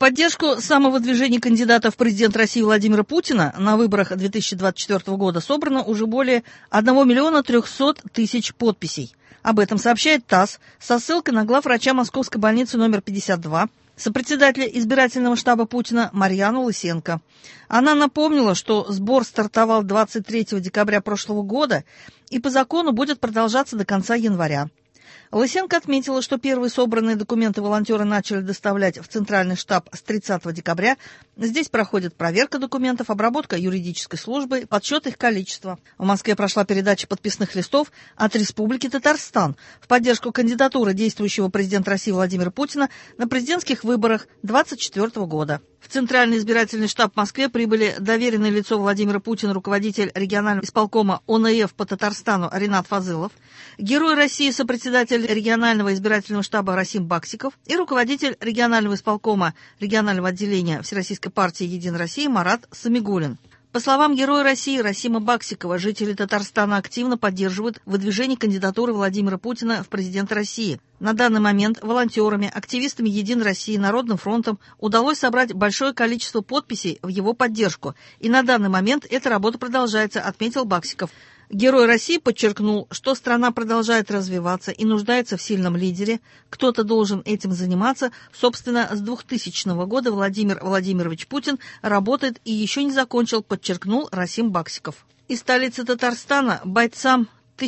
поддержку самовыдвижения кандидата в президент России Владимира Путина на выборах 2024 года собрано уже более 1 миллиона 300 тысяч подписей. Об этом сообщает ТАСС со ссылкой на главврача Московской больницы номер 52, сопредседателя избирательного штаба Путина Марьяну Лысенко. Она напомнила, что сбор стартовал 23 декабря прошлого года и по закону будет продолжаться до конца января. Лысенко отметила, что первые собранные документы волонтеры начали доставлять в Центральный штаб с 30 декабря. Здесь проходит проверка документов, обработка юридической службы, подсчет их количества. В Москве прошла передача подписных листов от Республики Татарстан в поддержку кандидатуры действующего президента России Владимира Путина на президентских выборах 2024 года. В Центральный избирательный штаб в Москве прибыли доверенное лицо Владимира Путина, руководитель регионального исполкома ОНФ по Татарстану Ринат Фазылов, Герой России, сопредседатель регионального избирательного штаба Расим Баксиков и руководитель регионального исполкома регионального отделения Всероссийской партии «Единая Россия» Марат Самигуллин. По словам Героя России Расима Баксикова, жители Татарстана активно поддерживают выдвижение кандидатуры Владимира Путина в президенты России. На данный момент волонтерами, активистами «Единой России», Народным фронтом удалось собрать большое количество подписей в его поддержку. И на данный момент эта работа продолжается, отметил Баксиков. Герой России подчеркнул, что страна продолжает развиваться и нуждается в сильном лидере. Кто-то должен этим заниматься. Собственно, с 2000 года Владимир Владимирович Путин работает и еще не закончил, подчеркнул Расим Баксиков. Из столицы Татарстана бойцам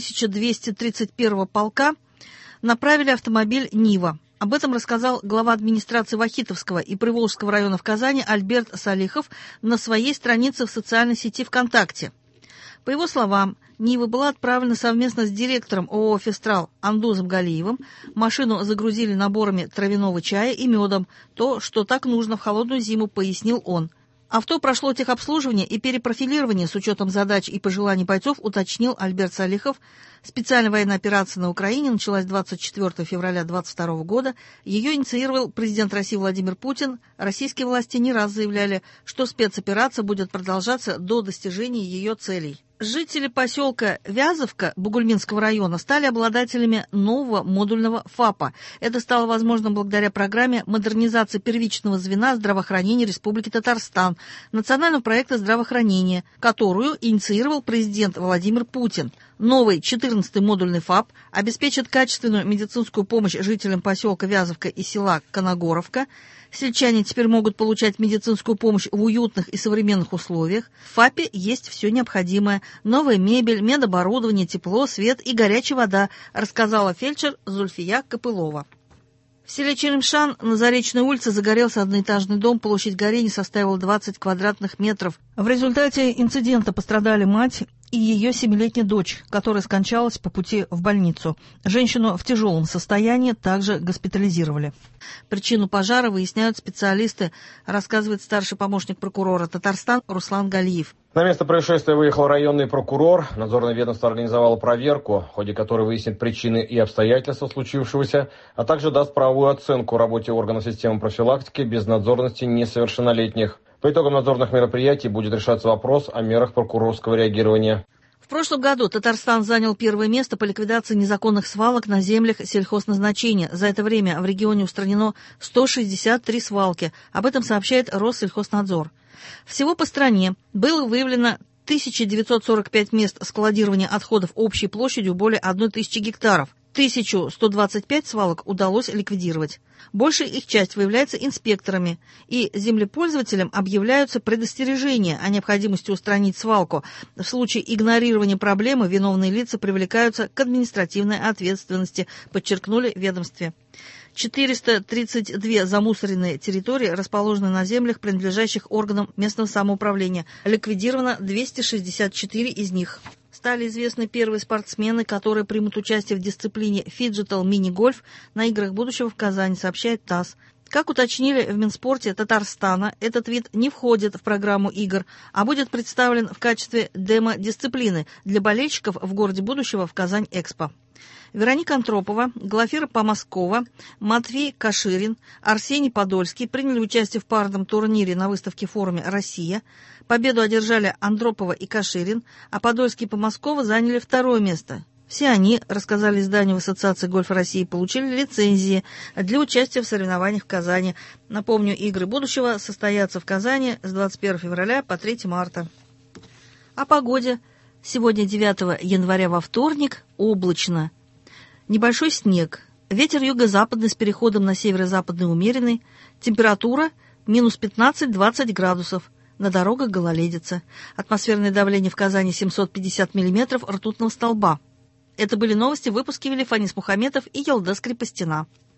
1231-го полка направили автомобиль «Нива». Об этом рассказал глава администрации Вахитовского и Приволжского района в Казани Альберт Салихов на своей странице в социальной сети ВКонтакте. По его словам, «Нива» была отправлена совместно с директором ООО «Фестрал» Андузом Галиевым. Машину загрузили наборами травяного чая и медом, то, что так нужно в холодную зиму, пояснил он. Авто прошло техобслуживание и перепрофилирование с учетом задач и пожеланий бойцов, уточнил Альберт Салихов. Специальная военная операция на Украине началась 24 февраля 2022 года. Ее инициировал президент России Владимир Путин. Российские власти не раз заявляли, что спецоперация будет продолжаться до достижения ее целей. Жители поселка Вязовка Бугульминского района стали обладателями нового модульного ФАПа. Это стало возможным благодаря программе модернизации первичного звена здравоохранения Республики Татарстан, национального проекта здравоохранения, которую инициировал президент Владимир Путин. Новый 14-й модульный ФАП обеспечит качественную медицинскую помощь жителям поселка Вязовка и села Коногоровка. Сельчане теперь могут получать медицинскую помощь в уютных и современных условиях. В ФАПе есть все необходимое. Новая мебель, медоборудование, тепло, свет и горячая вода, рассказала фельдшер Зульфия Копылова. В селе Черемшан на Заречной улице загорелся одноэтажный дом. Площадь горения составила 20 квадратных метров. В результате инцидента пострадали мать и ее 7-летняя дочь, которая скончалась по пути в больницу. Женщину в тяжелом состоянии также госпитализировали. Причину пожара выясняют специалисты, рассказывает старший помощник прокурора Татарстана Руслан Галиев. На место происшествия выехал районный прокурор. Надзорное ведомство организовало проверку, в ходе которой выяснит причины и обстоятельства случившегося, а также даст правовую оценку работе органов системы профилактики безнадзорности несовершеннолетних. По итогам надзорных мероприятий будет решаться вопрос о мерах прокурорского реагирования. В прошлом году Татарстан занял первое место по ликвидации незаконных свалок на землях сельхозназначения. За это время в регионе устранено 163 свалки. Об этом сообщает Россельхознадзор. Всего по стране было выявлено 1945 мест складирования отходов общей площадью более 1000 гектаров. 1125 свалок удалось ликвидировать. Большая их часть выявляется инспекторами, и землепользователям объявляются предостережения о необходимости устранить свалку. В случае игнорирования проблемы виновные лица привлекаются к административной ответственности, подчеркнули в ведомстве. 432 замусоренные территории расположены на землях, принадлежащих органам местного самоуправления. Ликвидировано 264 из них. Стали известны первые спортсмены, которые примут участие в дисциплине «Фиджитал мини-гольф» на играх будущего в Казани, сообщает ТАСС. Как уточнили в Минспорте Татарстана, этот вид не входит в программу игр, а будет представлен в качестве демо-дисциплины для болельщиков в городе будущего в Казань-Экспо. Вероника Антропова, Глафира Помаскова, Матвей Каширин, Арсений Подольский приняли участие в парном турнире на выставке-форуме «Россия». Победу одержали Андропова и Каширин, а Подольский и Помаскова заняли второе место. Все они, рассказали изданию в Ассоциации гольфа России, получили лицензии для участия в соревнованиях в Казани. Напомню, игры будущего состоятся в Казани с 21 февраля по 3 марта. О погоде. Сегодня 9 января во вторник, облачно. Небольшой снег. Ветер юго-западный с переходом на северо-западный умеренный. Температура минус 15-20 градусов. На дорогах гололедица. Атмосферное давление в Казани 750 миллиметров ртутного столба. Это были новости в выпуске вели Фанис Мухаметов и Ялда Скрипостина.